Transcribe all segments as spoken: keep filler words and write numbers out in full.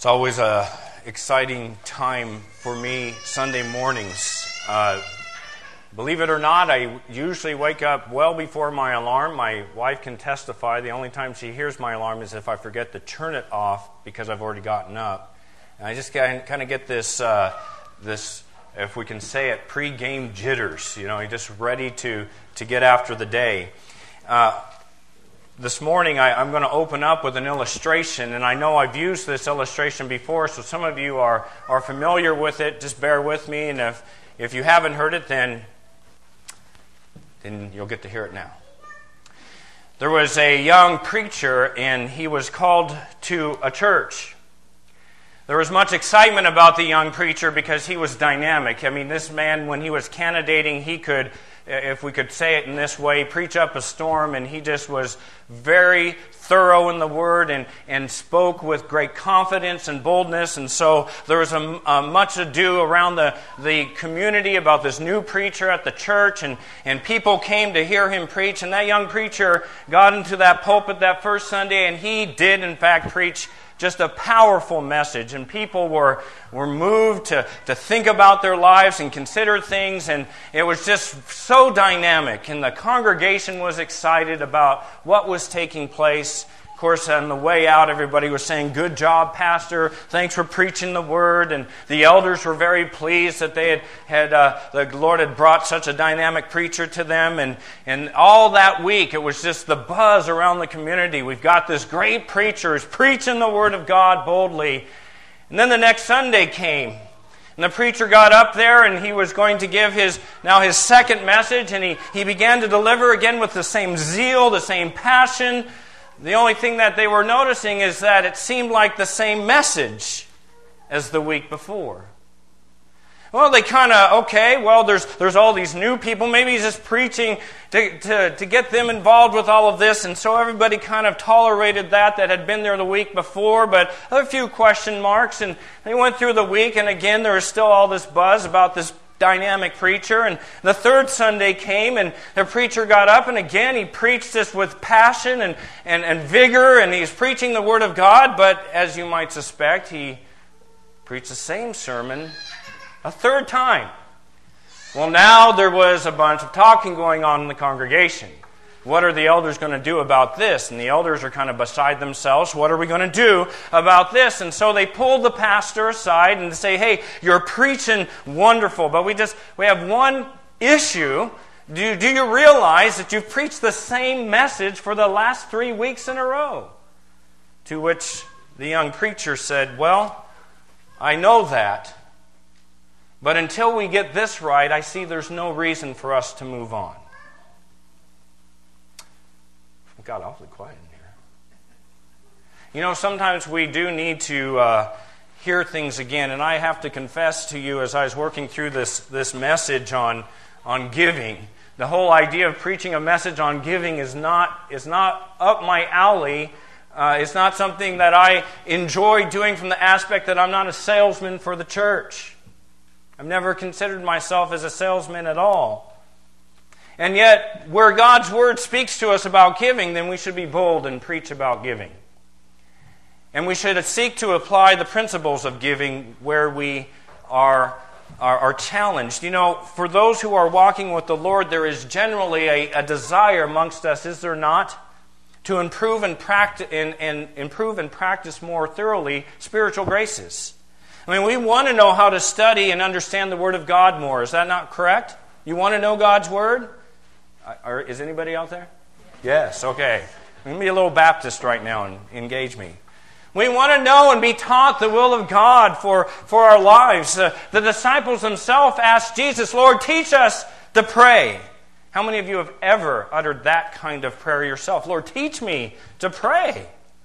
It's always a exciting time for me Sunday mornings. Uh, believe it or not, I usually wake up well before my alarm. My wife can testify. The only time she hears my alarm is if I forget to turn it off because I've already gotten up. And I just kind of get this, uh, this, if we can say it, pre-game jitters. You know, you're just ready to to get after the day. Uh, This morning, I, I'm going to open up with an illustration, and I know I've used this illustration before, so some of you are, are familiar with it. Just bear with me, and if, if you haven't heard it, then, then you'll get to hear it now. There was a young preacher, and he was called to a church. There was much excitement about the young preacher because he was dynamic. I mean, this man, when he was candidating, he could, if we could say it in this way, preach up a storm, and he just was very thorough in the Word and, and spoke with great confidence and boldness. And so there was a, a much ado around the, the community about this new preacher at the church, and, and people came to hear him preach. And that young preacher got into that pulpit that first Sunday, and he did, in fact, preach just a powerful message, and people were were moved to, to think about their lives and consider things, and it was just so dynamic, and the congregation was excited about what was taking place. Of course, on the way out, everybody was saying, "Good job, Pastor. Thanks for preaching the Word." And the elders were very pleased that they had, had uh, the Lord had brought such a dynamic preacher to them. And, and all that week, it was just the buzz around the community. We've got this great preacher who's preaching the Word of God boldly. And then the next Sunday came. And the preacher got up there, and he was going to give his now his second message. And he, he began to deliver again with the same zeal, the same passion. The only thing that they were noticing is that it seemed like the same message as the week before. Well, they kind of, okay, well, there's there's all these new people. Maybe he's just preaching to, to, to get them involved with all of this. And so everybody kind of tolerated that that had been there the week before. But a few question marks. And they went through the week. And again, there was still all this buzz about this dynamic preacher. And the third Sunday came, and the preacher got up, and again he preached this with passion and, and, and vigor, and he's preaching the Word of God. But as you might suspect, he preached the same sermon a third time. Well, now there was a bunch of talking going on in the congregation. What are the elders going to do about this? And the elders are kind of beside themselves. What are we going to do about this? And so they pulled the pastor aside and say, "Hey, you're preaching wonderful, but we just we have one issue. Do, do you realize that you've preached the same message for the last three weeks in a row?" To which the young preacher said, "Well, I know that. But until we get this right, I see there's no reason for us to move on." It got awfully quiet in here. You know, sometimes we do need to uh, hear things again. And I have to confess to you, as I was working through this, this message on, on giving, the whole idea of preaching a message on giving is not, is not up my alley. Uh, it's not something that I enjoy doing from the aspect that I'm not a salesman for the church. I've never considered myself as a salesman at all. And yet, where God's Word speaks to us about giving, then we should be bold and preach about giving. And we should seek to apply the principles of giving where we are, are, are challenged. You know, for those who are walking with the Lord, there is generally a, a desire amongst us, is there not, to improve and, practice, and, and improve and practice more thoroughly spiritual graces. I mean, we want to know how to study and understand the Word of God more. Is that not correct? You want to know God's Word? Or is anybody out there? Yes, okay. I'm going to be a little Baptist right now and engage me. We want to know and be taught the will of God for, for our lives. Uh, the disciples themselves asked Jesus, "Lord, teach us to pray." How many of you have ever uttered that kind of prayer yourself? "Lord, teach me to pray."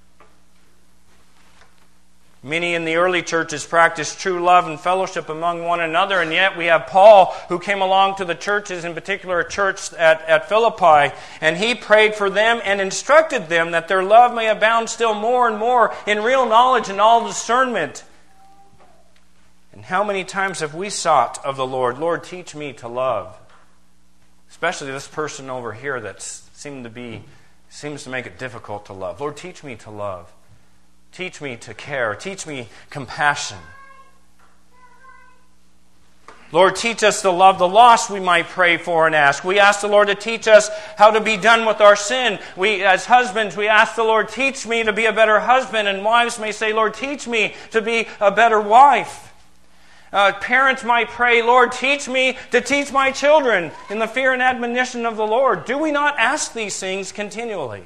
Many in the early churches practiced true love and fellowship among one another, and yet we have Paul who came along to the churches, in particular a church at, at Philippi, and he prayed for them and instructed them that their love may abound still more and more in real knowledge and all discernment. And how many times have we sought of the Lord, "Lord, teach me to love"? Especially this person over here that seemed to be seems to make it difficult to love. "Lord, teach me to love." Teach me to care. Teach me compassion. Lord, teach us to love the lost, we might pray for and ask. We ask the Lord to teach us how to be done with our sin. We, as husbands, we ask the Lord, teach me to be a better husband. And wives may say, Lord, teach me to be a better wife. Uh, parents might pray, Lord, teach me to teach my children in the fear and admonition of the Lord. Do we not ask these things continually?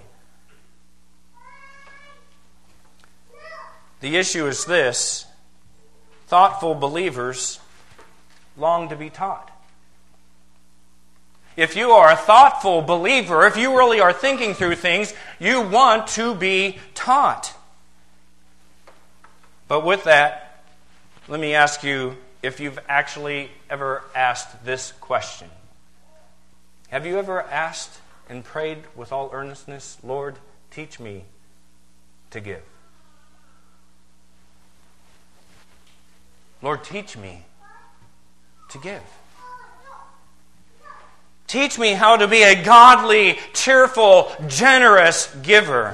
The issue is this: thoughtful believers long to be taught. If you are a thoughtful believer, if you really are thinking through things, you want to be taught. But with that, let me ask you if you've actually ever asked this question. Have you ever asked and prayed with all earnestness, Lord, teach me to give? Lord, teach me to give. Teach me how to be a godly, cheerful, generous giver.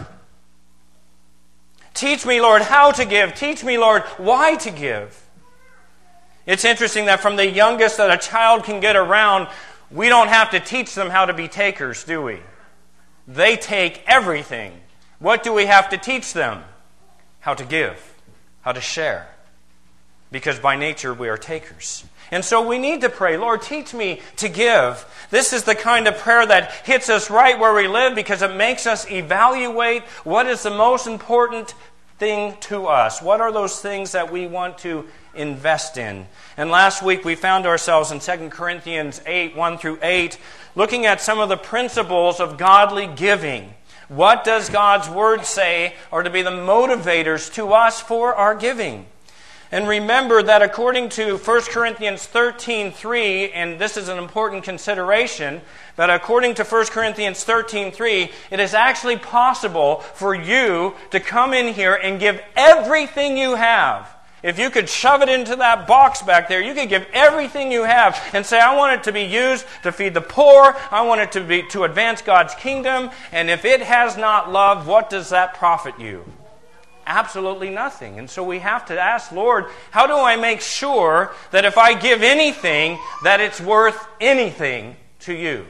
Teach me, Lord, how to give. Teach me, Lord, why to give. It's interesting that from the youngest that a child can get around, we don't have to teach them how to be takers, do we? They take everything. What do we have to teach them? How to give, how to share. Because by nature we are takers. And so we need to pray, Lord, teach me to give. This is the kind of prayer that hits us right where we live because it makes us evaluate what is the most important thing to us. What are those things that we want to invest in? And last week we found ourselves in Second Corinthians eight, one through eight, looking at some of the principles of godly giving. What does God's Word say are to be the motivators to us for our giving? And remember that according to First Corinthians thirteen three, and this is an important consideration, that according to First Corinthians thirteen three, it is actually possible for you to come in here and give everything you have. If you could shove it into that box back there, you could give everything you have and say, I want it to be used to feed the poor, I want it to be to advance God's kingdom, and if it has not love, what does that profit you? Absolutely nothing. And so we have to ask, Lord, how do I make sure that if I give anything, that it's worth anything to you?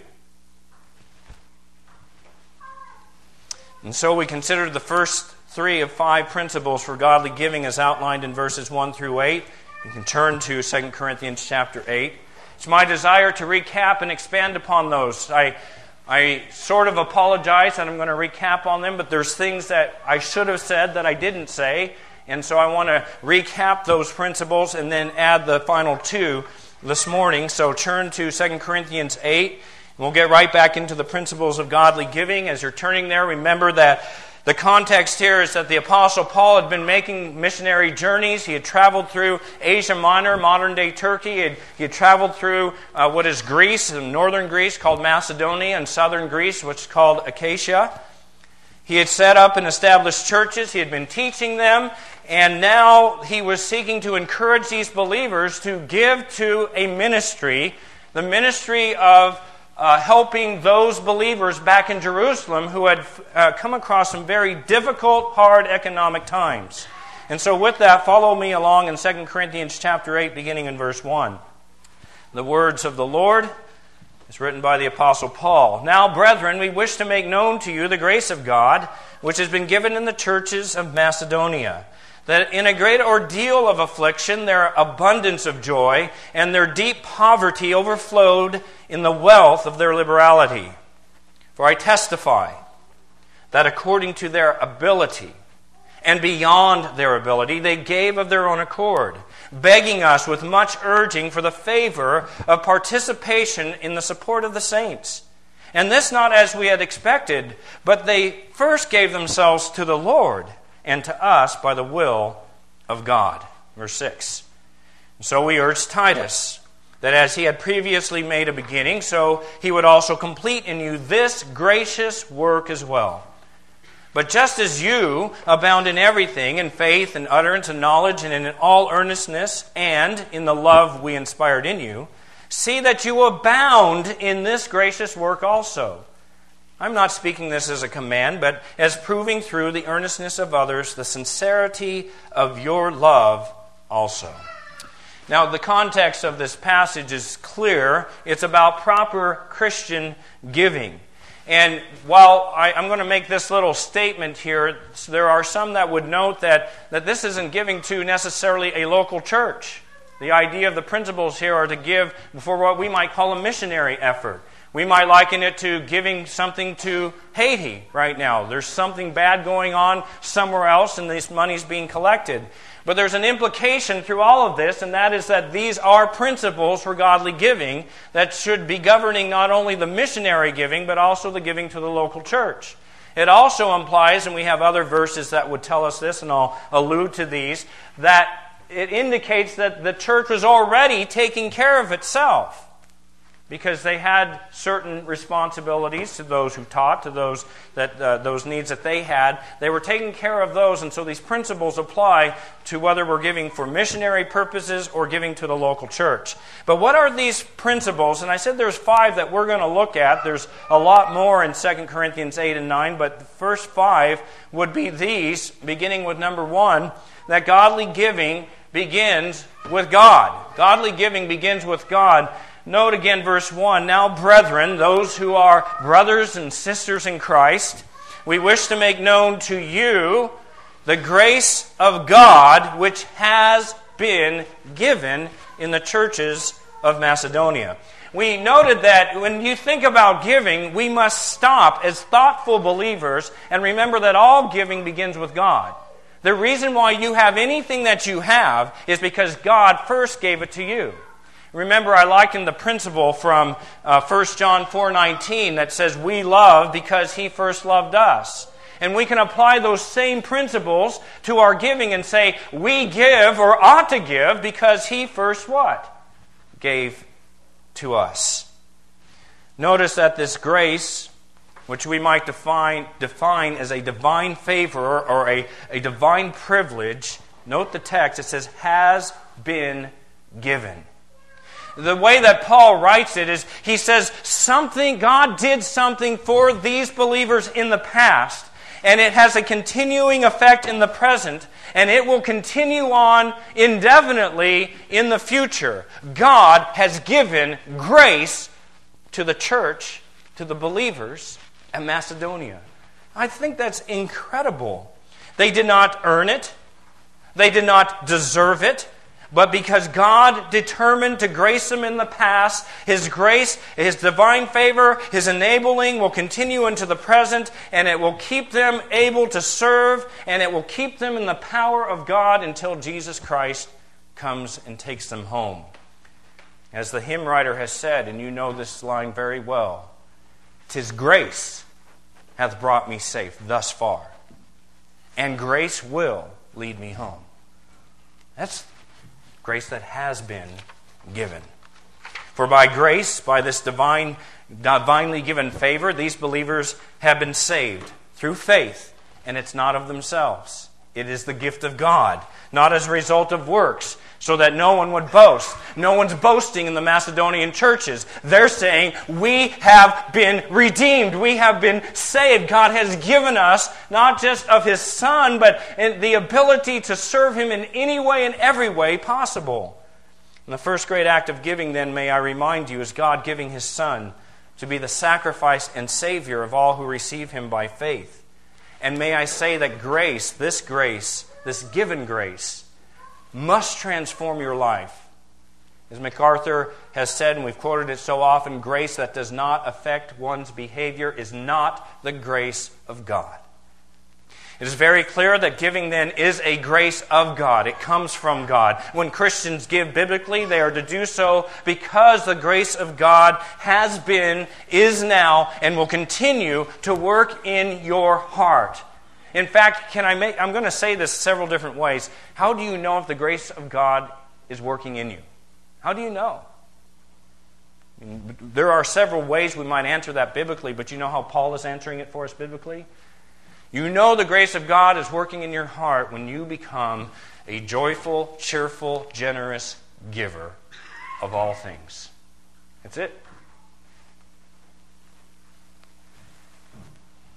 And so we considered the first three of five principles for godly giving as outlined in verses one through eight. You can turn to Second Corinthians chapter eight. It's my desire to recap and expand upon those. I I sort of apologize that I'm going to recap on them, but there's things that I should have said that I didn't say, and so I want to recap those principles and then add the final two this morning. So turn to Second Corinthians eight, and we'll get right back into the principles of godly giving. As you're turning there, remember that the context here is that the Apostle Paul had been making missionary journeys. He had traveled through Asia Minor, modern-day Turkey. He had, he had traveled through uh, what is Greece, northern Greece called Macedonia, and southern Greece, which is called Achaia. He had set up and established churches. He had been teaching them. And now he was seeking to encourage these believers to give to a ministry, the ministry of Uh, helping those believers back in Jerusalem who had uh, come across some very difficult, hard economic times. And so with that, follow me along in Second Corinthians chapter eight, beginning in verse one. The words of the Lord is written by the Apostle Paul. Now, brethren, we wish to make known to you the grace of God, which has been given in the churches of Macedonia, that in a great ordeal of affliction, their abundance of joy and their deep poverty overflowed in the wealth of their liberality. For I testify that according to their ability and beyond their ability, they gave of their own accord, begging us with much urging for the favor of participation in the support of the saints. And this not as we had expected, but they first gave themselves to the Lord, and to us by the will of God. Verse six. So we urge Titus, that as he had previously made a beginning, so he would also complete in you this gracious work as well. But just as you abound in everything, in faith and utterance and knowledge, and in all earnestness, and in the love we inspired in you, see that you abound in this gracious work also. I'm not speaking this as a command, but as proving through the earnestness of others the sincerity of your love also. Now, the context of this passage is clear. It's about proper Christian giving. And while I, I'm going to make this little statement here, there are some that would note that, that this isn't giving to necessarily a local church. The idea of the principles here are to give for what we might call a missionary effort. We might liken it to giving something to Haiti right now. There's something bad going on somewhere else, and this money's being collected. But there's an implication through all of this, and that is that these are principles for godly giving that should be governing not only the missionary giving, but also the giving to the local church. It also implies, and we have other verses that would tell us this, and I'll allude to these, that it indicates that the church was already taking care of itself, because they had certain responsibilities to those who taught, to those that uh, those needs that they had. They were taking care of those, and so these principles apply to whether we're giving for missionary purposes or giving to the local church. But what are these principles? And I said there's five that we're going to look at. There's a lot more in Second Corinthians eight and nine, but the first five would be these, beginning with number one, that godly giving begins with God. Godly giving begins with God. Note again verse one, "Now, brethren, those who are brothers and sisters in Christ, we wish to make known to you the grace of God which has been given in the churches of Macedonia." We noted that when you think about giving, we must stop as thoughtful believers and remember that all giving begins with God. The reason why you have anything that you have is because God first gave it to you. Remember, I likened the principle from uh, First John four nineteen that says, "We love because He first loved us." And we can apply those same principles to our giving and say, we give or ought to give because He first what? Gave to us. Notice that this grace, which we might define, define as a divine favor or a, a divine privilege, note the text, it says, has been given. The way that Paul writes it is, he says, something, God did something for these believers in the past, and it has a continuing effect in the present, and it will continue on indefinitely in the future. God has given grace to the church, to the believers at Macedonia. I think that's incredible. They did not earn it. They did not deserve it. But because God determined to grace them in the past, His grace, His divine favor, His enabling will continue into the present, and it will keep them able to serve, and it will keep them in the power of God until Jesus Christ comes and takes them home. As the hymn writer has said, and you know this line very well, "'Tis grace hath brought me safe thus far, and grace will lead me home." That's grace that has been given. For by grace, by this divine, divinely given favor, these believers have been saved through faith, and it's not of themselves. It is the gift of God, not as a result of works, so that no one would boast. No one's boasting in the Macedonian churches. They're saying, we have been redeemed. We have been saved. God has given us not just of His Son, but the ability to serve Him in any way and every way possible. And the first great act of giving, then, may I remind you, is God giving His Son to be the sacrifice and Savior of all who receive Him by faith. And may I say that grace, this grace, this given grace, must transform your life. As MacArthur has said, and we've quoted it so often, grace that does not affect one's behavior is not the grace of God. It is very clear that giving then is a grace of God. It comes from God. When Christians give biblically, they are to do so because the grace of God has been, is now, and will continue to work in your heart. In fact, can I make, I'm going to say this several different ways. How do you know if the grace of God is working in you? How do you know? I mean, there are several ways we might answer that biblically, but you know how Paul is answering it for us biblically? You know the grace of God is working in your heart when you become a joyful, cheerful, generous giver of all things. That's it.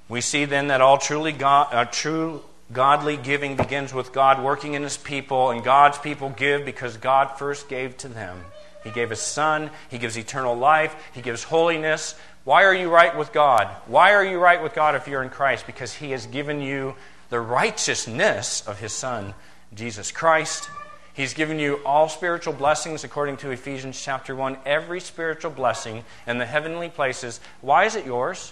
We see then that all truly God, uh, true godly giving begins with God working in His people, and God's people give because God first gave to them. He gave His Son. He gives eternal life. He gives holiness. Why are you right with God? Why are you right with God if you're in Christ? Because He has given you the righteousness of His Son, Jesus Christ. He's given you all spiritual blessings according to Ephesians chapter one. Every spiritual blessing in the heavenly places. Why is it yours?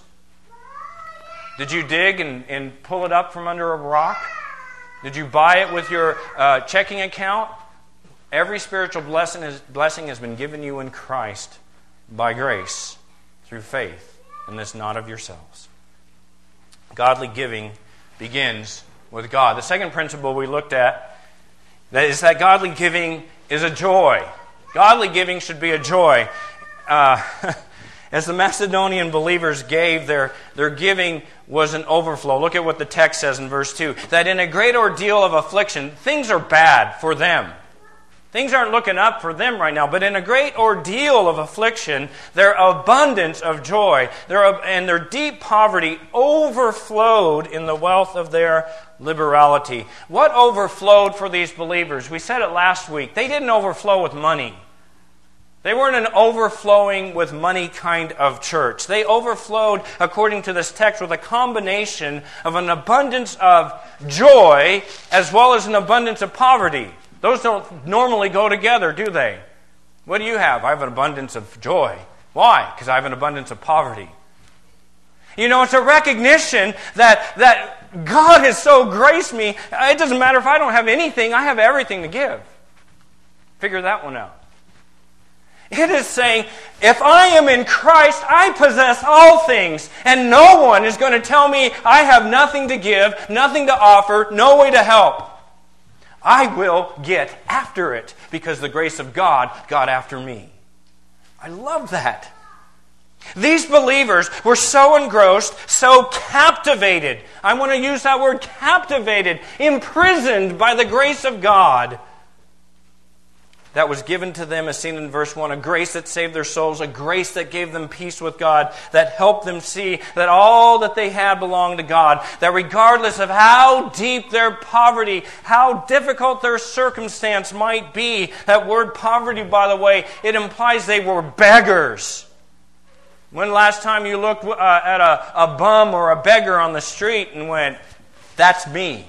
Did you dig and, and pull it up from under a rock? Did you buy it with your uh, checking account? Every spiritual blessing, is, blessing has been given you in Christ by grace through faith, and this not of yourselves. Godly giving begins with God. The second principle we looked at that is that godly giving is a joy. Godly giving should be a joy. Uh, as the Macedonian believers gave, their, their giving was an overflow. Look at what the text says in verse two. That in a great ordeal of affliction, things are bad for them. Things aren't looking up for them right now, but in a great ordeal of affliction, their abundance of joy their, and their deep poverty overflowed in the wealth of their liberality. What overflowed for these believers? We said it last week. They didn't overflow with money. They weren't an overflowing with money kind of church. They overflowed, according to this text, with a combination of an abundance of joy as well as an abundance of poverty. Those don't normally go together, do they? What do you have? I have an abundance of joy. Why? Because I have an abundance of poverty. You know, it's a recognition that, that God has so graced me. It doesn't matter if I don't have anything, I have everything to give. Figure that one out. It is saying, if I am in Christ, I possess all things, and no one is going to tell me I have nothing to give, nothing to offer, no way to help. I will get after it because the grace of God got after me. I love that. These believers were so engrossed, so captivated. I want to use that word, captivated, imprisoned by the grace of God that was given to them, as seen in verse one, a grace that saved their souls, a grace that gave them peace with God, that helped them see that all that they had belonged to God, that regardless of how deep their poverty, how difficult their circumstance might be, that word poverty, by the way, it implies they were beggars. When last time you looked uh, at a, a bum or a beggar on the street and went, that's me?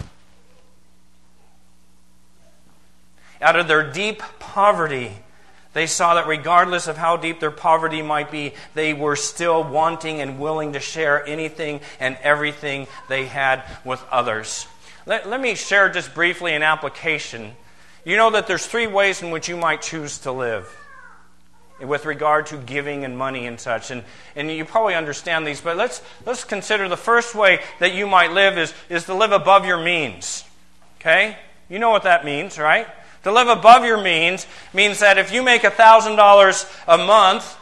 Out of their deep poverty, they saw that regardless of how deep their poverty might be, they were still wanting and willing to share anything and everything they had with others. Let, let me share just briefly an application. You know that there's three ways in which you might choose to live with regard to giving and money and such. And, and you probably understand these, but let's, let's consider the first way that you might live is, is to live above your means. Okay? You know what that means, right? To live above your means means that if you make one thousand dollars a month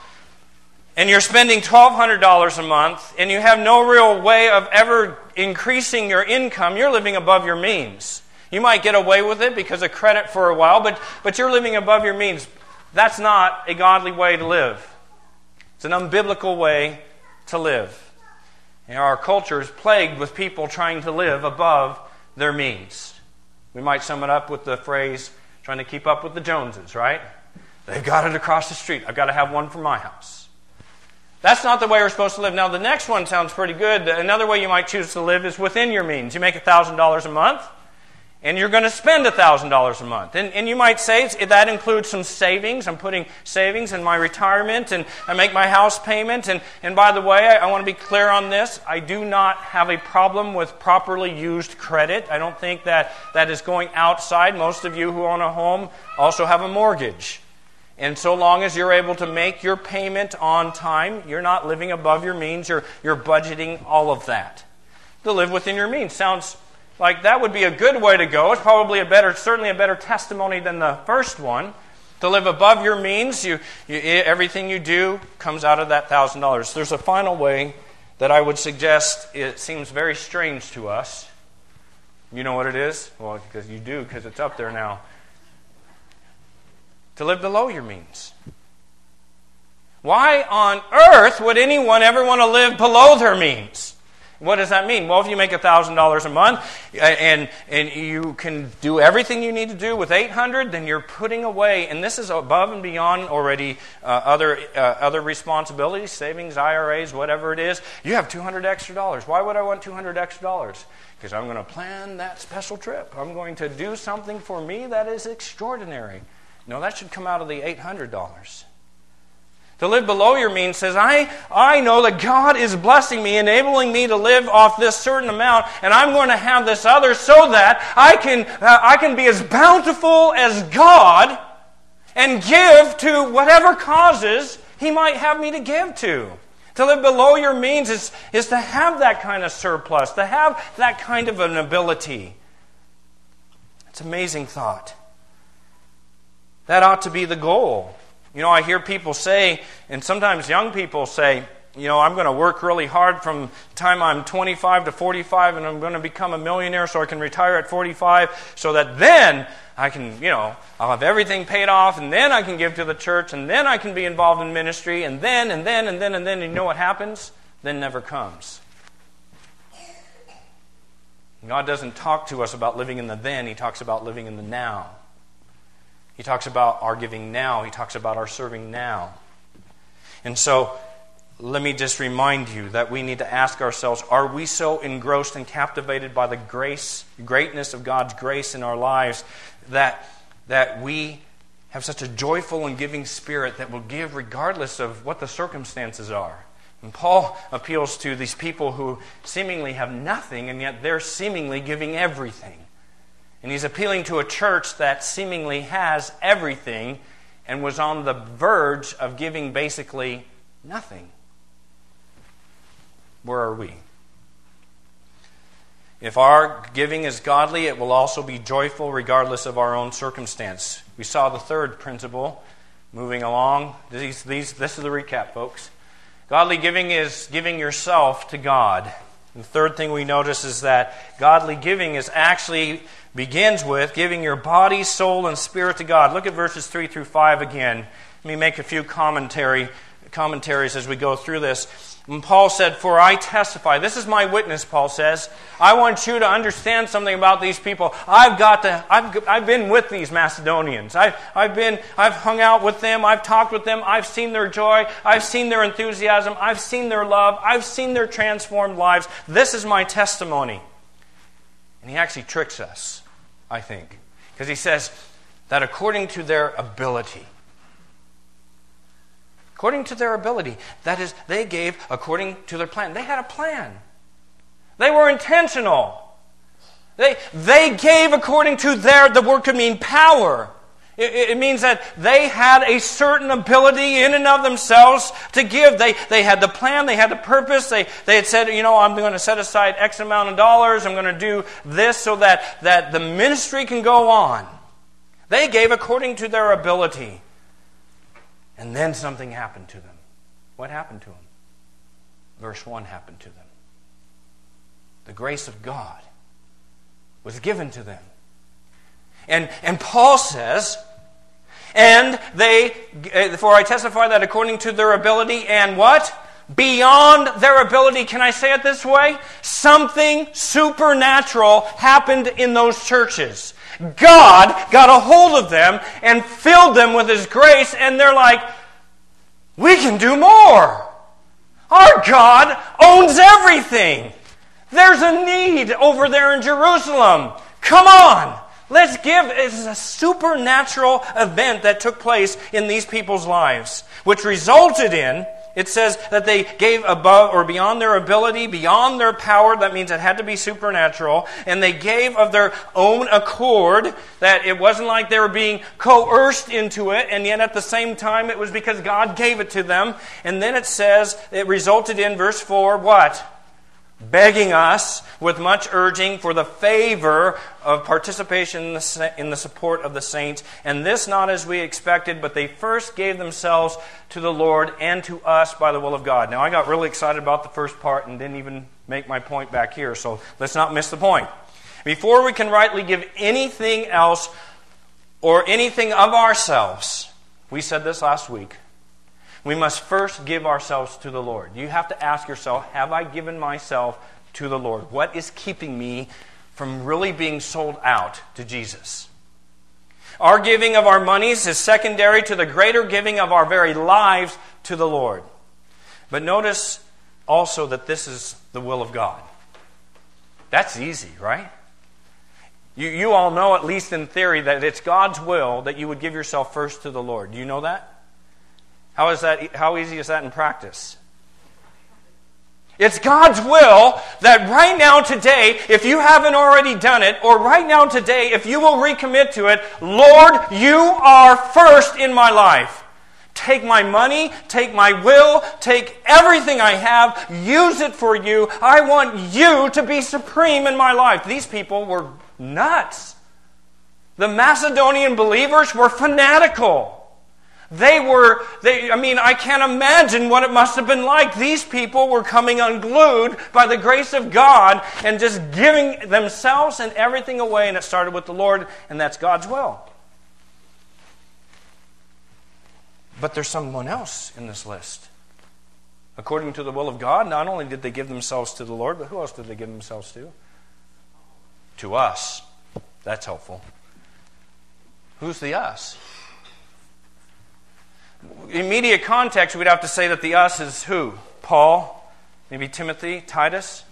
and you're spending twelve hundred dollars a month and you have no real way of ever increasing your income, you're living above your means. You might get away with it because of credit for a while, but, but you're living above your means. That's not a godly way to live. It's an unbiblical way to live. And our culture is plagued with people trying to live above their means. We might sum it up with the phrase, trying to keep up with the Joneses, right? They've got it across the street. I've got to have one for my house. That's not the way we're supposed to live. Now, the next one sounds pretty good. Another way you might choose to live is within your means. You make one thousand dollars a month, and you're going to spend one thousand dollars a month. And, and you might say that includes some savings. I'm putting savings in my retirement, and I make my house payment. And, and by the way, I, I want to be clear on this. I do not have a problem with properly used credit. I don't think that that is going outside. Most of you who own a home also have a mortgage. And so long as you're able to make your payment on time, you're not living above your means. You're, you're budgeting all of that. To live within your means sounds like that would be a good way to go. It's probably a better, certainly a better testimony than the first one. To live above your means, you, you, everything you do comes out of that one thousand dollars. There's a final way that I would suggest. It seems very strange to us. You know what it is? Well, because you do, because it's up there now. To live below your means. Why on earth would anyone ever want to live below their means? What does that mean? Well, if you make one thousand dollars a month and and you can do everything you need to do with eight hundred dollars, then you're putting away, and this is above and beyond already uh, other uh, other responsibilities, savings, I R As, whatever it is. You have two hundred extra dollars. Why would I want two hundred extra dollars? Because I'm going to plan that special trip. I'm going to do something for me that is extraordinary. No, that should come out of the eight hundred dollars. To live below your means says, I, I know that God is blessing me, enabling me to live off this certain amount, and I'm going to have this other so that I can, uh, I can be as bountiful as God and give to whatever causes He might have me to give to. To live below your means is, is to have that kind of surplus, to have that kind of an ability. It's an amazing thought. That ought to be the goal. You know, I hear people say, and sometimes young people say, you know, I'm going to work really hard from the time I'm twenty-five to forty-five, and I'm going to become a millionaire so I can retire at forty-five, so that then I can, you know, I'll have everything paid off, and then I can give to the church, and then I can be involved in ministry, and then, and then, and then, and then, and you know what happens? Then never comes. God doesn't talk to us about living in the then, He talks about living in the now. He talks about our giving now. He talks about our serving now. And so, let me just remind you that we need to ask ourselves, are we so engrossed and captivated by the grace, greatness of God's grace in our lives that, that we have such a joyful and giving spirit that will give regardless of what the circumstances are? And Paul appeals to these people who seemingly have nothing, and yet they're seemingly giving everything. And he's appealing to a church that seemingly has everything and was on the verge of giving basically nothing. Where are we? If our giving is godly, it will also be joyful regardless of our own circumstance. We saw the third principle moving along. These, these, this is the recap, folks. Godly giving is giving yourself to God. And the third thing we notice is that godly giving is actually begins with giving your body, soul, and spirit to God. Look at verses three through five again. Let me make a few commentary commentaries as we go through this. And Paul said, "For I testify." This is my witness, Paul says. I want you to understand something about these people. I've got to. I've I've been with these Macedonians. I've I've been. I've hung out with them. I've talked with them. I've seen their joy. I've seen their enthusiasm. I've seen their love. I've seen their transformed lives. This is my testimony. And he actually tricks us, I think, because he says that according to their ability. According to their ability. That is, they gave according to their plan. They had a plan. They were intentional. They, they gave according to their, the word could mean power. It, it means that they had a certain ability in and of themselves to give. They, they had the plan, they had the purpose. They, they had said, you know, I'm going to set aside X amount of dollars. I'm going to do this so that, that the ministry can go on. They gave according to their ability. And then something happened to them. What happened to them? Verse one happened to them. The grace of God was given to them. And, and Paul says, and they, for I testify that according to their ability and what? Beyond their ability, can I say it this way? Something supernatural happened in those churches. God got a hold of them and filled them with His grace, and they're like, we can do more. Our God owns everything. There's a need over there in Jerusalem. Come on. Let's give. It's a supernatural event that took place in these people's lives, which resulted in, it says that they gave above or beyond their ability, beyond their power. That means it had to be supernatural. And they gave of their own accord, that it wasn't like they were being coerced into it. And yet at the same time, it was because God gave it to them. And then it says it resulted in, verse four, what? Begging us with much urging for the favor of participation in the, in the support of the saints. And this not as we expected, but they first gave themselves to the Lord and to us by the will of God. Now I got really excited about the first part and didn't even make my point back here, so let's not miss the point. Before we can rightly give anything else or anything of ourselves, we said this last week, we must first give ourselves to the Lord. You have to ask yourself, have I given myself to the Lord? What is keeping me from really being sold out to Jesus? Our giving of our monies is secondary to the greater giving of our very lives to the Lord. But notice also that this is the will of God. That's easy, right? You, you all know, at least in theory, that it's God's will that you would give yourself first to the Lord. Do you know that? How is that? How easy is that in practice? It's God's will that right now today, if you haven't already done it, or right now today, if you will recommit to it, Lord, you are first in my life. Take my money, take my will, take everything I have, use it for you. I want you to be supreme in my life. These people were nuts. The Macedonian believers were fanatical. They were, they, I mean, I can't imagine what it must have been like. These people were coming unglued by the grace of God and just giving themselves and everything away. And it started with the Lord, and that's God's will. But there's someone else in this list. According to the will of God, not only did they give themselves to the Lord, but who else did they give themselves to? To us. That's helpful. Who's the us? Immediate context, we'd have to say that the us is who? Paul, maybe Timothy, Titus.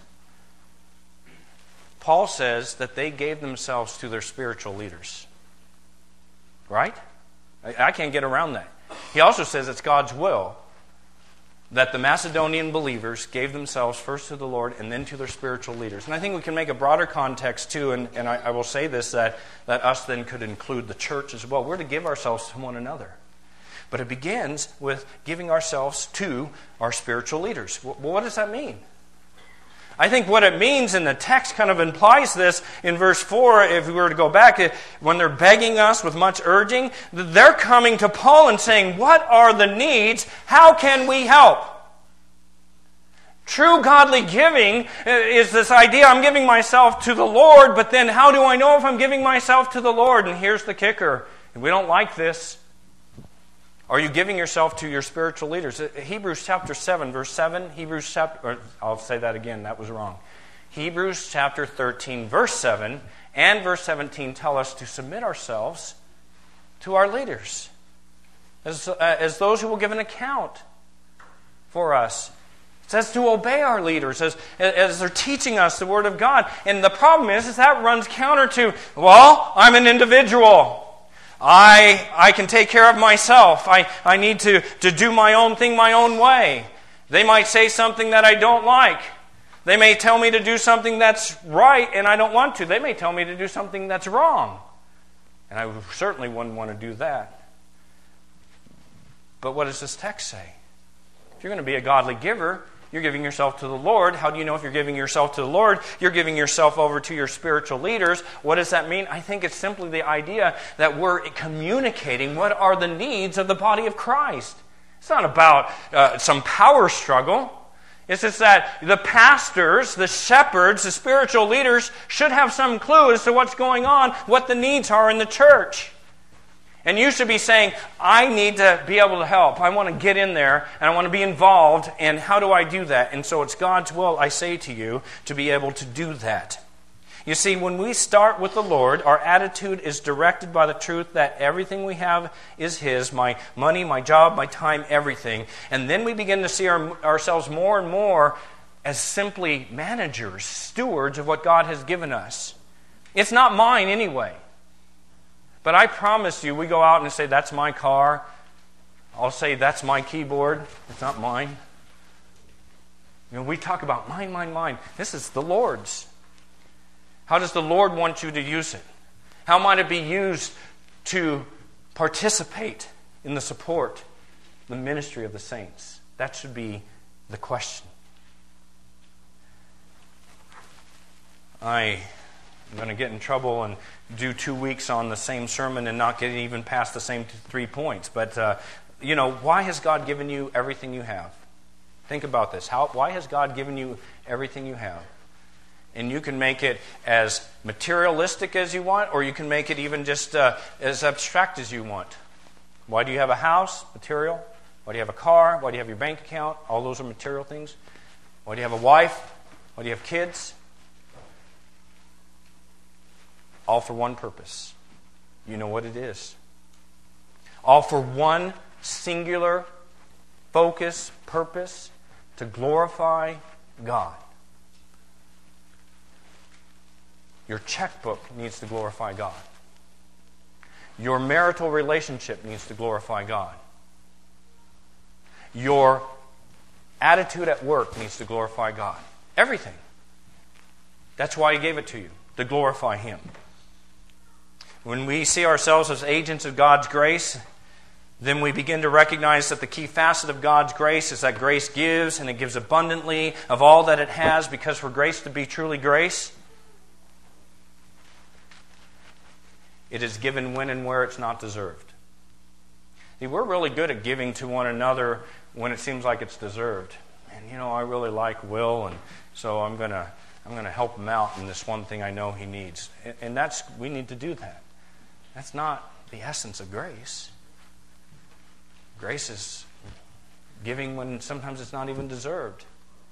Paul says that they gave themselves to their spiritual leaders. Right? I, I can't get around that. He also says it's God's will that the Macedonian believers gave themselves first to the Lord and then to their spiritual leaders. And I think we can make a broader context too, and, and I, I will say this, that, that us then could include the church as well. We're to give ourselves to one another. But it begins with giving ourselves to our spiritual leaders. Well, what does that mean? I think what it means, and the text kind of implies this in verse four, if we were to go back, when they're begging us with much urging, they're coming to Paul and saying, what are the needs? How can we help? True godly giving is this idea, I'm giving myself to the Lord, but then how do I know if I'm giving myself to the Lord? And here's the kicker. We don't like this. Are you giving yourself to your spiritual leaders? Hebrews chapter seven, verse seven. Hebrews chapter, or I'll say that again, that was wrong. Hebrews chapter thirteen, verse seven, and verse seventeen tell us to submit ourselves to our leaders as, uh, as those who will give an account for us. It says to obey our leaders as, as they're teaching us the Word of God. And the problem is, is that runs counter to, well, I'm an individual. I I can take care of myself. I, I need to, to do my own thing my own way. They might say something that I don't like. They may tell me to do something that's right and I don't want to. They may tell me to do something that's wrong. And I certainly wouldn't want to do that. But what does this text say? If you're going to be a godly giver, you're giving yourself to the Lord. How do you know if you're giving yourself to the Lord? You're giving yourself over to your spiritual leaders. What does that mean? I think it's simply the idea that we're communicating what are the needs of the body of Christ. It's not about uh, some power struggle. It's just that the pastors, the shepherds, the spiritual leaders should have some clue as to what's going on, what the needs are in the church. And you should be saying, I need to be able to help. I want to get in there and I want to be involved. And how do I do that? And so it's God's will, I say to you, to be able to do that. You see, when we start with the Lord, our attitude is directed by the truth that everything we have is His, my money, my job, my time, everything. And then we begin to see our, ourselves more and more as simply managers, stewards of what God has given us. It's not mine anyway. But I promise you, we go out and say, that's my car. I'll say, that's my keyboard. It's not mine. You know, we talk about mine, mine, mine. This is the Lord's. How does the Lord want you to use it? How might it be used to participate in the support, the ministry of the saints? That should be the question. I... I'm going to get in trouble and do two weeks on the same sermon and not get even past the same three points. But, uh, you know, why has God given you everything you have? Think about this. How, why has God given you everything you have? And you can make it as materialistic as you want, or you can make it even just uh, as abstract as you want. Why do you have a house? Material. Why do you have a car? Why do you have your bank account? All those are material things. Why do you have a wife? Why What, do you have kids? All for one purpose. You know what it is. All for one singular focus, purpose, to glorify God. Your checkbook needs to glorify God. Your marital relationship needs to glorify God. Your attitude at work needs to glorify God. Everything. That's why He gave it to you, to glorify Him. When we see ourselves as agents of God's grace, then we begin to recognize that the key facet of God's grace is that grace gives, and it gives abundantly of all that it has, because for grace to be truly grace, it is given when and where it's not deserved. See, we're really good at giving to one another when it seems like it's deserved. And you know, I really like Will, and so I'm going to I'm going to help him out in this one thing I know he needs. And that's we need to do that. That's not the essence of grace. Grace is giving when sometimes it's not even deserved.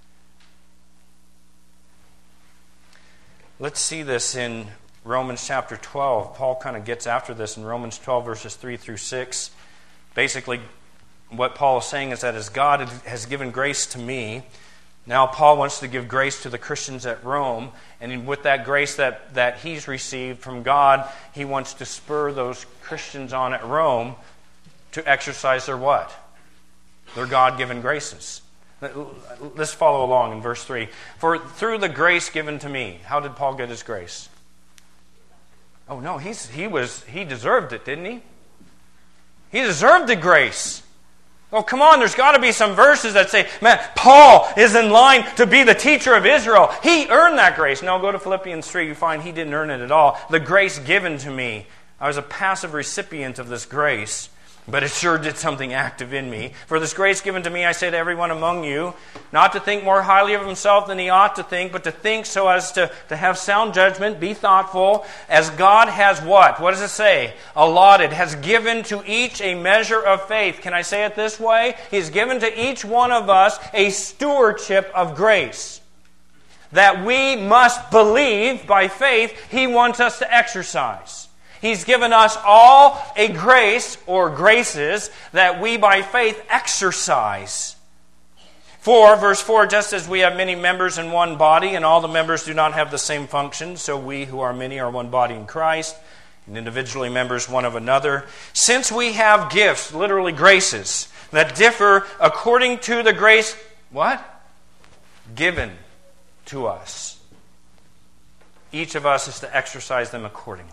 Let's see this in Romans chapter twelve. Paul kind of gets after this in Romans twelve, verses three through six. Basically, what Paul is saying is that as God has given grace to me, now Paul wants to give grace to the Christians at Rome, and with that grace that, that he's received from God, he wants to spur those Christians on at Rome to exercise their what? Their God-given graces. Let's follow along in verse three. For through the grace given to me, how did Paul get his grace? Oh no, he's, he was he deserved it, didn't he? He deserved the grace. Oh, come on, there's got to be some verses that say, man, Paul is in line to be the teacher of Israel. He earned that grace. No, go to Philippians three, you find he didn't earn it at all. The grace given to me. I was a passive recipient of this grace, but it sure did something active in me. For this grace given to me, I say to everyone among you, not to think more highly of himself than he ought to think, but to think so as to, to have sound judgment, be thoughtful, as God has what? What does it say? Allotted, has given to each a measure of faith. Can I say it this way? He's given to each one of us a stewardship of grace that we must believe by faith He wants us to exercise. He's given us all a grace, or graces, that we by faith exercise. For, verse four, just as we have many members in one body, and all the members do not have the same function, so we who are many are one body in Christ, and individually members one of another. Since we have gifts, literally graces, that differ according to the grace, what? Given to us. Each of us is to exercise them accordingly.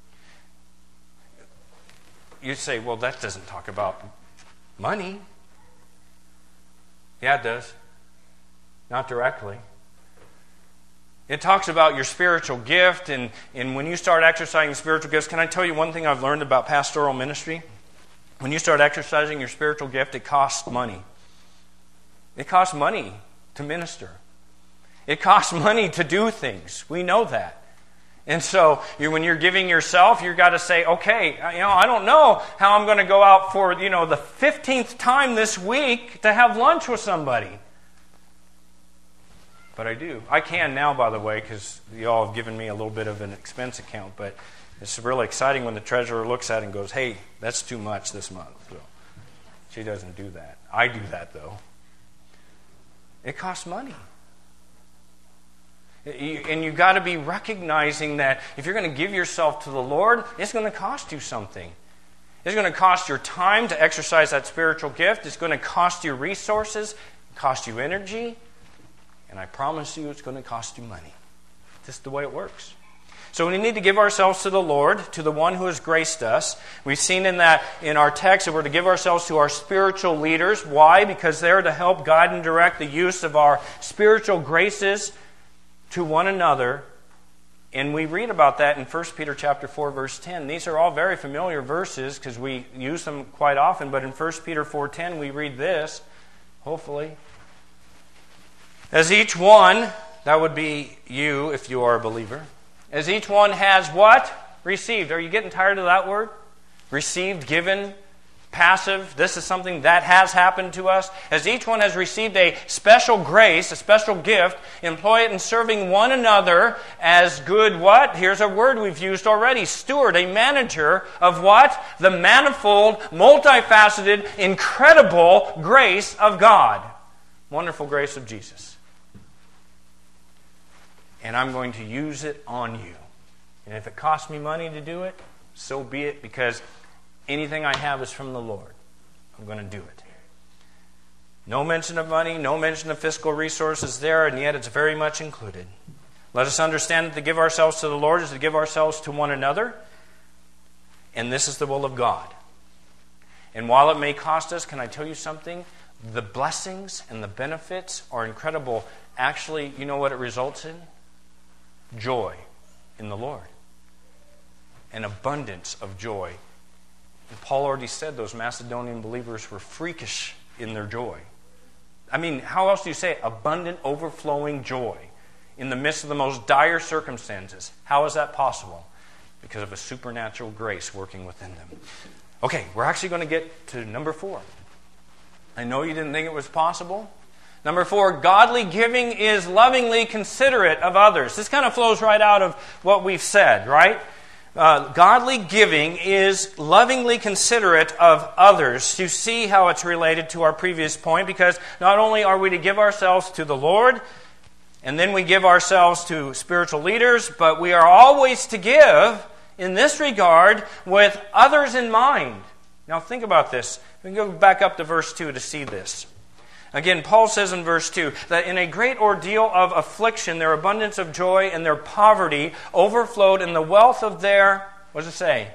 You say, well, that doesn't talk about money. Yeah, it does. Not directly. It talks about your spiritual gift, and, and when you start exercising spiritual gifts, can I tell you one thing I've learned about pastoral ministry? When you start exercising your spiritual gift, it costs money. It costs money to minister. It costs money to do things. We know that. And so you, when you're giving yourself, you've got to say, okay, you know, I don't know how I'm going to go out for, you know, the fifteenth time this week to have lunch with somebody. But I do. I can now, by the way, because you all have given me a little bit of an expense account. But it's really exciting when the treasurer looks at it and goes, hey, that's too much this month. So she doesn't do that. I do that, though. It costs money. And you've got to be recognizing that if you're going to give yourself to the Lord, it's going to cost you something. It's going to cost your time to exercise that spiritual gift. It's going to cost you resources, cost you energy, and I promise you it's going to cost you money. Just the way it works. So we need to give ourselves to the Lord, to the one who has graced us. We've seen in that in our text that we're to give ourselves to our spiritual leaders. Why? Because they're to help guide and direct the use of our spiritual graces to one another, and we read about that in First Peter chapter four, verse ten. These are all very familiar verses because we use them quite often, but in First Peter four ten we read this, hopefully. As each one, that would be you if you are a believer, as each one has what? Received. Are you getting tired of that word? Received, given, passive. This is something that has happened to us. As each one has received a special grace, a special gift, employ it in serving one another as good what? Here's a word we've used already. Steward, a manager of what? The manifold, multifaceted, incredible grace of God. Wonderful grace of Jesus. And I'm going to use it on you. And if it costs me money to do it, so be it, because anything I have is from the Lord. I'm going to do it. No mention of money, no mention of fiscal resources there, and yet it's very much included. Let us understand that to give ourselves to the Lord is to give ourselves to one another, and this is the will of God. And while it may cost us, can I tell you something? The blessings and the benefits are incredible. Actually, you know what it results in? Joy in the Lord. An abundance of joy. And Paul already said those Macedonian believers were freakish in their joy. I mean, how else do you say it? Abundant, overflowing joy in the midst of the most dire circumstances. How is that possible? Because of a supernatural grace working within them. Okay, we're actually going to get to number four. I know you didn't think it was possible. Number four, godly giving is lovingly considerate of others. This kind of flows right out of what we've said, right? Uh, godly giving is lovingly considerate of others. You see how it's related to our previous point, because not only are we to give ourselves to the Lord, and then we give ourselves to spiritual leaders, but we are always to give in this regard with others in mind. Now think about this. We can go back up to verse two to see this. Again, Paul says in verse two that in a great ordeal of affliction, their abundance of joy and their poverty overflowed in the wealth of their, what does it say?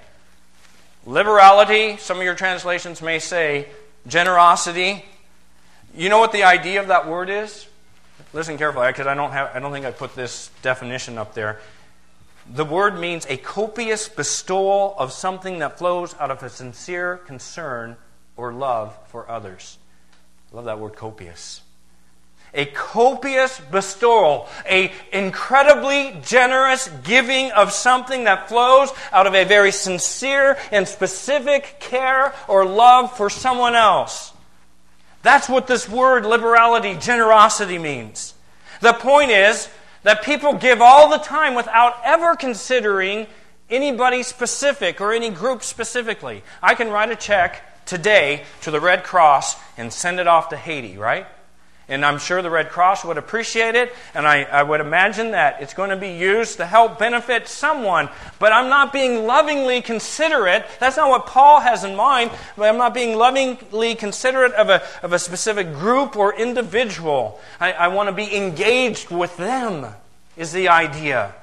Liberality. Some of your translations may say generosity. You know what the idea of that word is? Listen carefully, because I don't have I don't think I put this definition up there. The word means a copious bestowal of something that flows out of a sincere concern or love for others. I love that word, copious. A copious bestowal, a incredibly generous giving of something that flows out of a very sincere and specific care or love for someone else. That's what this word liberality, generosity means. The point is that people give all the time without ever considering anybody specific or any group specifically. I can write a check today to the Red Cross and send it off to Haiti, right? And I'm sure the Red Cross would appreciate it, and I, I would imagine that it's going to be used to help benefit someone. But I'm not being lovingly considerate. That's not what Paul has in mind. But I'm not being lovingly considerate of a, of a specific group or individual. I, I want to be engaged with them, is the idea.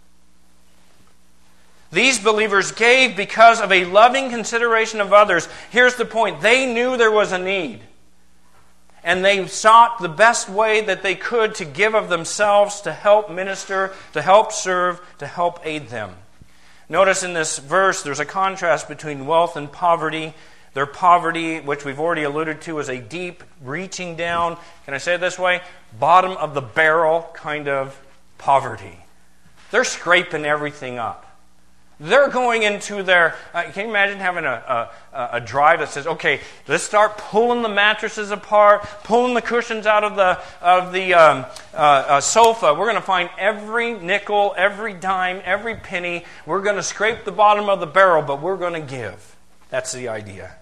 These believers gave because of a loving consideration of others. Here's the point. They knew there was a need. And they sought the best way that they could to give of themselves to help minister, to help serve, to help aid them. Notice in this verse there's a contrast between wealth and poverty. Their poverty, which we've already alluded to, is a deep reaching down, can I say it this way? Bottom of the barrel kind of poverty. They're scraping everything up. They're going into their, uh, can you imagine having a, a, a drive that says, okay, let's start pulling the mattresses apart, pulling the cushions out of the of the um, uh, uh, sofa. We're going to find every nickel, every dime, every penny. We're going to scrape the bottom of the barrel, but we're going to give. That's the idea.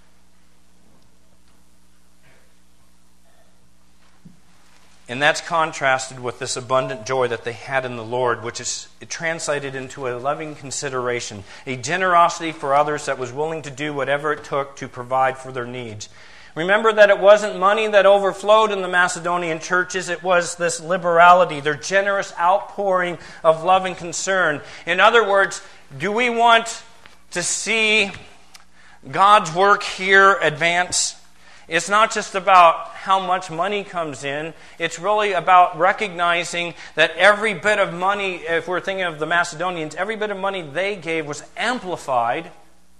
And that's contrasted with this abundant joy that they had in the Lord, which is translated into a loving consideration, a generosity for others that was willing to do whatever it took to provide for their needs. Remember that it wasn't money that overflowed in the Macedonian churches, it was this liberality, their generous outpouring of love and concern. In other words, do we want to see God's work here advance? It's not just about how much money comes in. It's really about recognizing that every bit of money, if we're thinking of the Macedonians, every bit of money they gave was amplified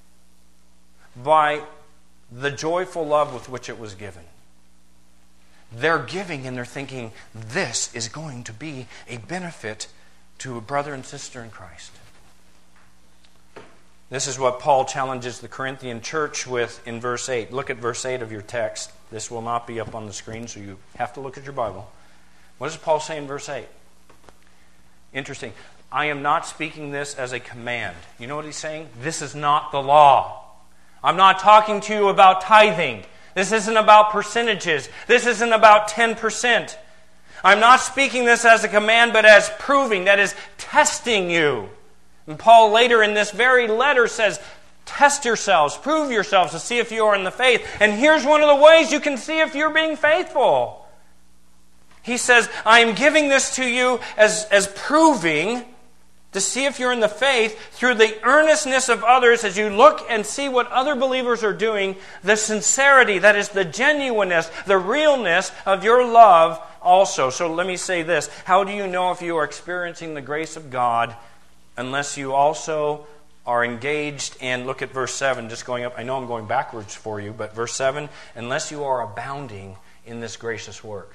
by the joyful love with which it was given. They're giving and they're thinking, this is going to be a benefit to a brother and sister in Christ. This is what Paul challenges the Corinthian church with in verse eight. Look at verse eight of your text. This will not be up on the screen, so you have to look at your Bible. What does Paul say in verse eight? Interesting. I am not speaking this as a command. You know what he's saying? This is not the law. I'm not talking to you about tithing. This isn't about percentages. This isn't about ten percent. I'm not speaking this as a command, but as proving, that is, testing you. And Paul later in this very letter says, test yourselves, prove yourselves to see if you are in the faith. And here's one of the ways you can see if you're being faithful. He says, I am giving this to you as, as proving to see if you're in the faith through the earnestness of others as you look and see what other believers are doing, the sincerity, that is the genuineness, the realness of your love also. So let me say this. How do you know if you are experiencing the grace of God unless you also are engaged in, look at verse seven, just going up. I know I'm going backwards for you, but verse seven, unless you are abounding in this gracious work.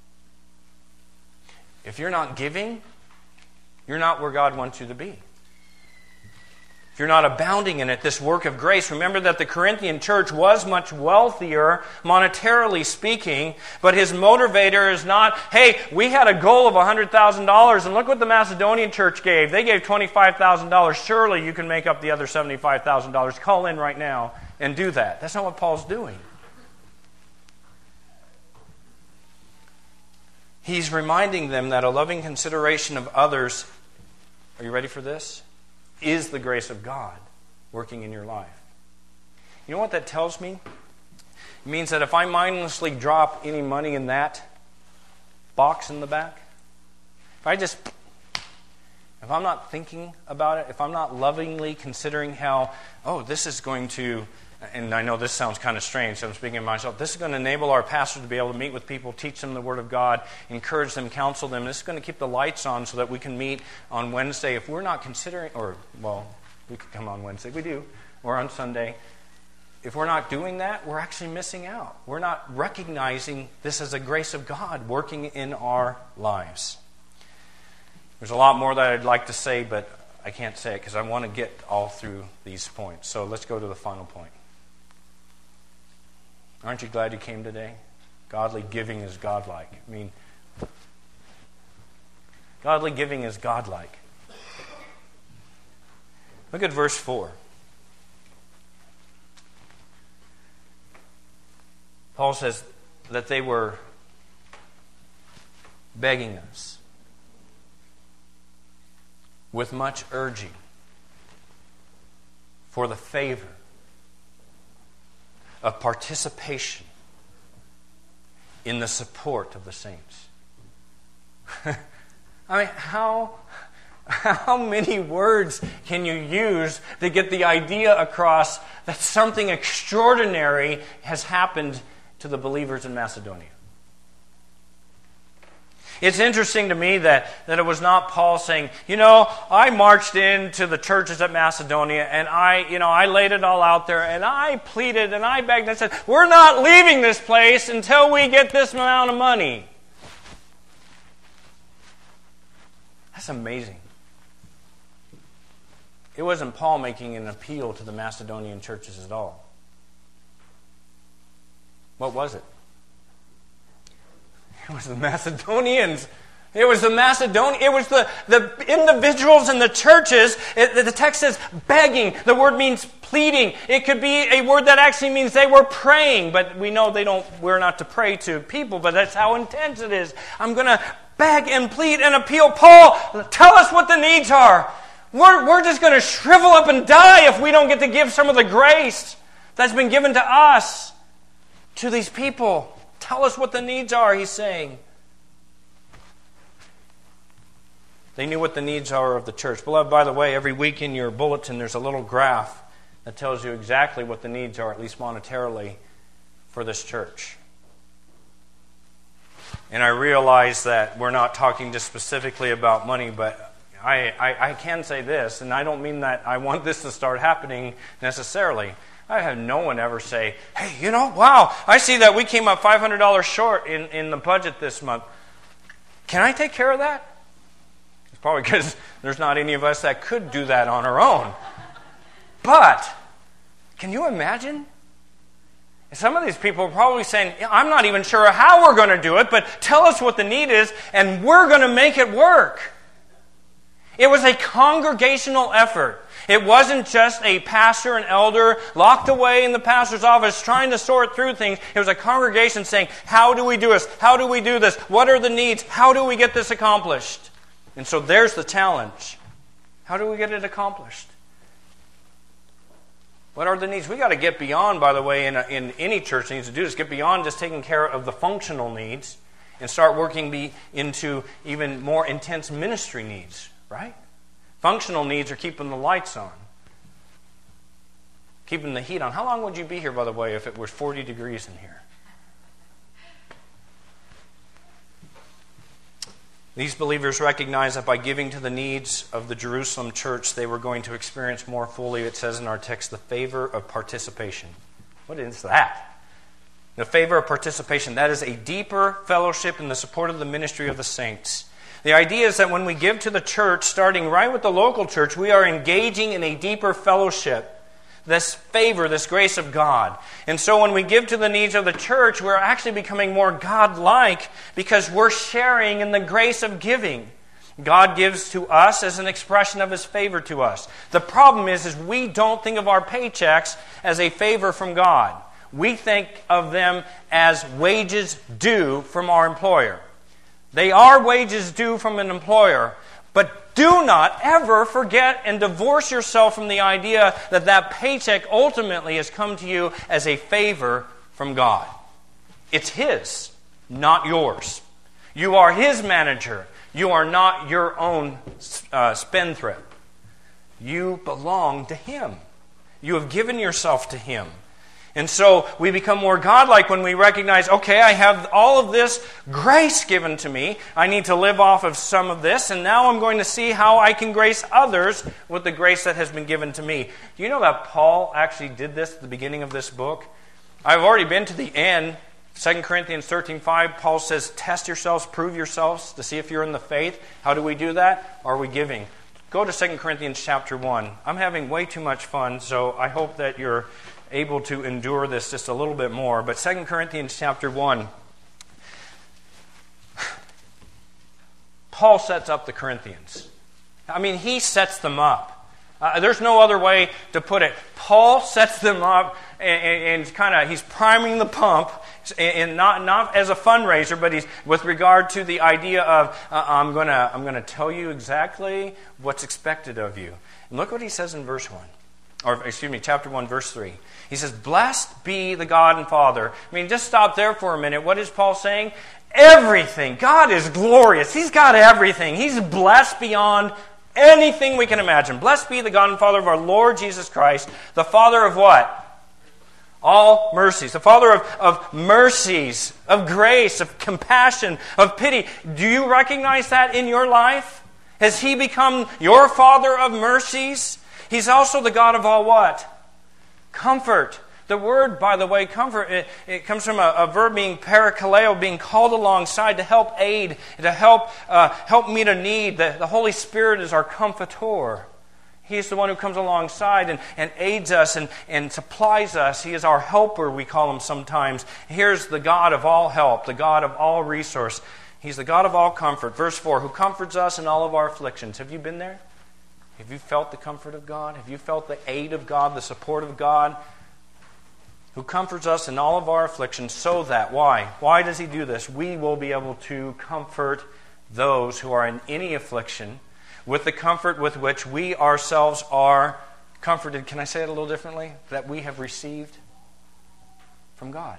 If you're not giving, you're not where God wants you to be. If you're not abounding in it, this work of grace, remember that the Corinthian church was much wealthier, monetarily speaking, but his motivator is not, hey, we had a goal of one hundred thousand dollars, and look what the Macedonian church gave. They gave twenty-five thousand dollars. Surely you can make up the other seventy-five thousand dollars. Call in right now and do that. That's not what Paul's doing. He's reminding them that a loving consideration of others, are you ready for this? Is the grace of God working in your life. You know what that tells me? It means that if I mindlessly drop any money in that box in the back, if I just, if I'm not thinking about it, if I'm not lovingly considering how, oh, this is going to, and I know this sounds kind of strange, so I'm speaking of myself, this is going to enable our pastors to be able to meet with people, teach them the Word of God, encourage them, counsel them. This is going to keep the lights on so that we can meet on Wednesday. If we're not considering, or, well, we could come on Wednesday, we do, or on Sunday. If we're not doing that, we're actually missing out. We're not recognizing this as a grace of God working in our lives. There's a lot more that I'd like to say, but I can't say it because I want to get all through these points. So let's go to the final point. Aren't you glad you came today? Godly giving is godlike. I mean, godly giving is godlike. Look at verse four. Paul says that they were begging us with much urging for the favor of participation in the support of the saints. I mean, how, how many words can you use to get the idea across that something extraordinary has happened to the believers in Macedonia? It's interesting to me that, that it was not Paul saying, you know, I marched into the churches at Macedonia and I, you know, I laid it all out there and I pleaded and I begged and I said, we're not leaving this place until we get this amount of money. That's amazing. It wasn't Paul making an appeal to the Macedonian churches at all. What was it? It was the Macedonians. It was the Macedonian. It was the, the individuals in the churches. It, the text says begging. The word means pleading. It could be a word that actually means they were praying, but we know they don't. We're not to pray to people, but that's how intense it is. I'm going to beg and plead and appeal. Paul, tell us what the needs are. We're, we're just going to shrivel up and die if we don't get to give some of the grace that's been given to us to these people. Tell us what the needs are, he's saying. They knew what the needs are of the church. Beloved, by the way, every week in your bulletin there's a little graph that tells you exactly what the needs are, at least monetarily, for this church. And I realize that we're not talking just specifically about money, but I, I, I can say this, and I don't mean that I want this to start happening necessarily. I have no one ever say, hey, you know, wow, I see that we came up five hundred dollars short in, in the budget this month. Can I take care of that? It's probably because there's not any of us that could do that on our own. But, can you imagine? Some of these people are probably saying, I'm not even sure how we're going to do it, but tell us what the need is, and we're going to make it work. It was a congregational effort. It wasn't just a pastor and elder locked away in the pastor's office trying to sort through things. It was a congregation saying, how do we do this? How do we do this? What are the needs? How do we get this accomplished? And so there's the challenge. How do we get it accomplished? What are the needs? We've got to get beyond, by the way, in, a, in any church needs to do this, get beyond just taking care of the functional needs and start working be, into even more intense ministry needs, right? Functional needs are keeping the lights on, keeping the heat on. How long would you be here, by the way, if it was forty degrees in here? These believers recognized that by giving to the needs of the Jerusalem church, they were going to experience more fully, it says in our text, the favor of participation. What is that? The favor of participation. That is a deeper fellowship in the support of the ministry of the saints. The idea is that when we give to the church, starting right with the local church, we are engaging in a deeper fellowship. This favor, this grace of God. And so when we give to the needs of the church, we're actually becoming more God-like because we're sharing in the grace of giving. God gives to us as an expression of His favor to us. The problem is, is we don't think of our paychecks as a favor from God. We think of them as wages due from our employer. They are wages due from an employer, but do not ever forget and divorce yourself from the idea that that paycheck ultimately has come to you as a favor from God. It's His, not yours. You are His manager. You are not your own uh, spendthrift. You belong to Him. You have given yourself to Him. And so we become more godlike when we recognize, okay, I have all of this grace given to me. I need to live off of some of this, and now I'm going to see how I can grace others with the grace that has been given to me. Do you know that Paul actually did this at the beginning of this book? I've already been to the end. Second Corinthians thirteen five, Paul says, test yourselves, prove yourselves to see if you're in the faith. How do we do that? Are we giving? Go to Second Corinthians chapter one. I'm having way too much fun, so I hope that you're able to endure this just a little bit more. But Second Corinthians chapter one, Paul sets up the Corinthians. I mean, he sets them up. Uh, there's no other way to put it. Paul sets them up and, and, and kind of, he's priming the pump, and not not as a fundraiser, but he's with regard to the idea of uh, I'm gonna I'm gonna tell you exactly what's expected of you. And look what he says in verse one. Or, excuse me, chapter one, verse three. He says, blessed be the God and Father. I mean, just stop there for a minute. What is Paul saying? Everything. God is glorious. He's got everything. He's blessed beyond anything we can imagine. Blessed be the God and Father of our Lord Jesus Christ, the Father of what? All mercies. The Father of, of mercies, of grace, of compassion, of pity. Do you recognize that in your life? Has He become your Father of mercies? He's also the God of all what? Comfort. The word, by the way, comfort, it, it comes from a, a verb being parakaleo, being called alongside to help aid, to help uh, help meet a need. The, the Holy Spirit is our comforter. He is the one who comes alongside and, and aids us and, and supplies us. He is our helper, we call Him sometimes. Here's the God of all help, the God of all resource. He's the God of all comfort. Verse four, who comforts us in all of our afflictions. Have you been there? Have you felt the comfort of God? Have you felt the aid of God, the support of God? Who comforts us in all of our afflictions so that, why? Why does He do this? We will be able to comfort those who are in any affliction with the comfort with which we ourselves are comforted. Can I say it a little differently? That we have received from God.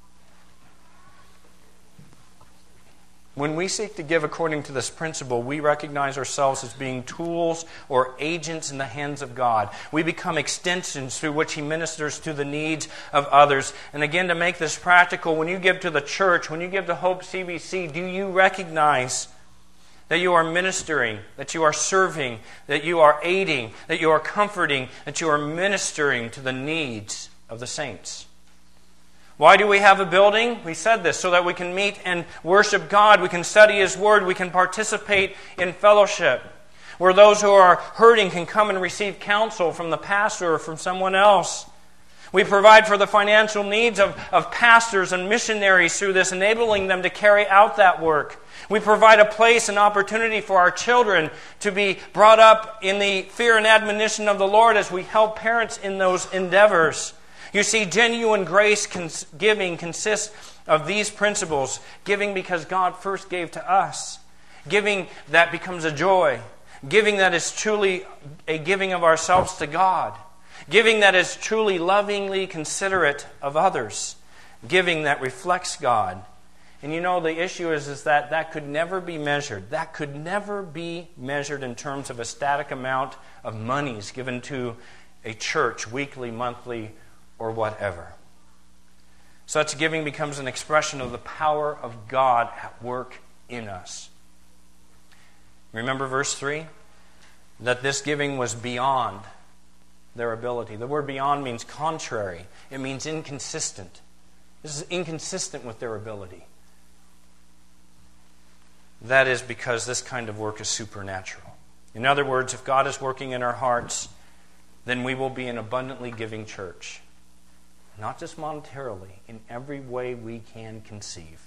When we seek to give according to this principle, we recognize ourselves as being tools or agents in the hands of God. We become extensions through which He ministers to the needs of others. And again, to make this practical, when you give to the church, when you give to Hope C B C, do you recognize that you are ministering, that you are serving, that you are aiding, that you are comforting, that you are ministering to the needs of the saints? Why do we have a building? We said this, so that we can meet and worship God. We can study His Word. We can participate in fellowship. where those who are hurting can come and receive counsel from the pastor or from someone else. We provide for the financial needs of, of pastors and missionaries through this, enabling them to carry out that work. We provide a place and opportunity for our children to be brought up in the fear and admonition of the Lord as we help parents in those endeavors. You see, genuine grace cons- giving consists of these principles. Giving because God first gave to us. Giving that becomes a joy. Giving that is truly a giving of ourselves to God. Giving that is truly lovingly considerate of others. Giving that reflects God. And you know, the issue is, is that that could never be measured. That could never be measured in terms of a static amount of monies given to a church weekly, monthly, or whatever. Such giving becomes an expression of the power of God at work in us. Remember verse three? That this giving was beyond their ability. The word beyond means contrary. It means inconsistent. This is inconsistent with their ability. That is because this kind of work is supernatural. In other words, if God is working in our hearts, then we will be an abundantly giving church. Not just monetarily, in every way we can conceive.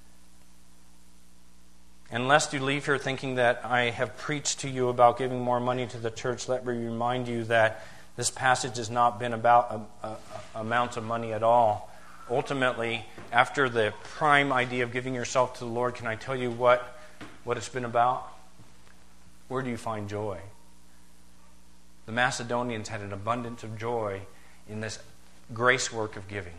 And lest you leave here thinking that I have preached to you about giving more money to the church, let me remind you that this passage has not been about a, a, a amounts of money at all. Ultimately, after the prime idea of giving yourself to the Lord, can I tell you what, what it's been about? Where do you find joy? The Macedonians had an abundance of joy in this grace work of giving.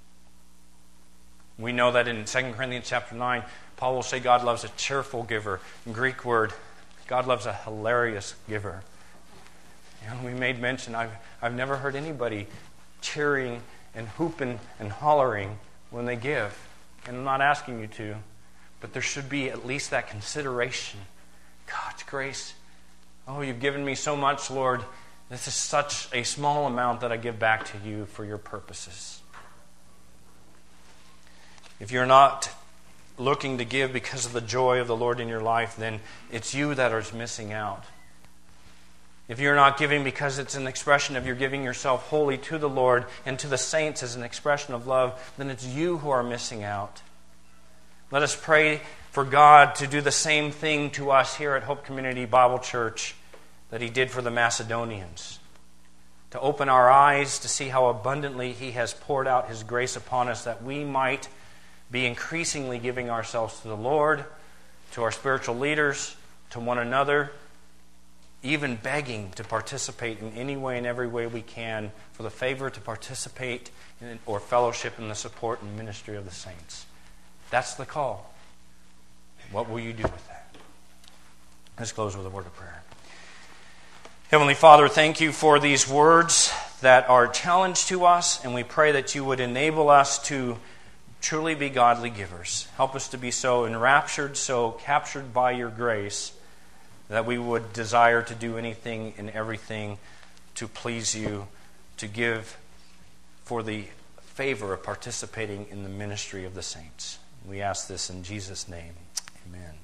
We know that in Second Corinthians chapter nine, Paul will say God loves a cheerful giver. In Greek word, God loves a hilarious giver. And we made mention, I've, I've never heard anybody cheering and hooping and hollering when they give. And I'm not asking you to, but there should be at least that consideration. God's grace. Oh, you've given me so much, Lord. This is such a small amount that I give back to you for your purposes. If you're not looking to give because of the joy of the Lord in your life, then it's you that is missing out. If you're not giving because it's an expression of you're giving yourself wholly to the Lord and to the saints as an expression of love, then it's you who are missing out. Let us pray for God to do the same thing to us here at Hope Community Bible Church that He did for the Macedonians. To open our eyes to see how abundantly He has poured out His grace upon us, that we might be increasingly giving ourselves to the Lord, to our spiritual leaders, to one another, even begging to participate in any way and every way we can for the favor to participate in or fellowship in the support and ministry of the saints. That's the call. What will you do with that? Let's close with a word of prayer. Heavenly Father, thank you for these words that are a challenge to us, and we pray that you would enable us to truly be godly givers. Help us to be so enraptured, so captured by your grace, that we would desire to do anything and everything to please you, to give for the favor of participating in the ministry of the saints. We ask this in Jesus' name. Amen.